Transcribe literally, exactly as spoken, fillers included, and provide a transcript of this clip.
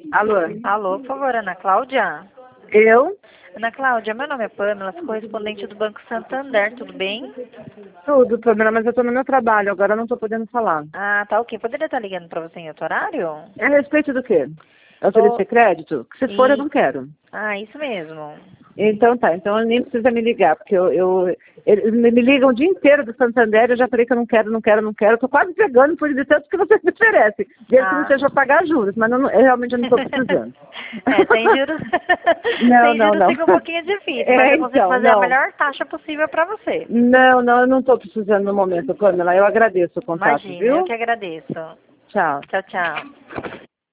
Alô? Alô, por favor, Ana Cláudia? Eu? Ana Cláudia, meu nome é Pamela, sou correspondente do Banco Santander, tudo bem? Tudo, Pamela, mas eu tô no meu trabalho, agora eu não tô podendo falar. Ah, tá ok. Poderia estar ligando para você em outro horário? É a respeito do quê? Eu Tô... oferecer crédito? Se for, eu E... não quero. Ah, isso mesmo. Então tá, então nem precisa me ligar, porque eu, eu eles me me ligam o dia inteiro do Santander, eu já falei que eu não quero, não quero, não quero, eu tô quase pegando por de tanto que você me oferece. Desde que não Ah. seja pagar juros, mas eu, não- eu realmente não estou precisando. É, sem juros, Não, sem não, juros não. fica um pouquinho difícil, mas É, eu consigo então, fazer a não. melhor taxa possível para você. Não, não, eu não estou precisando no momento, Pamela. Eu agradeço o contato, Imagina, eu viu? que agradeço. Tchau. Tchau, tchau.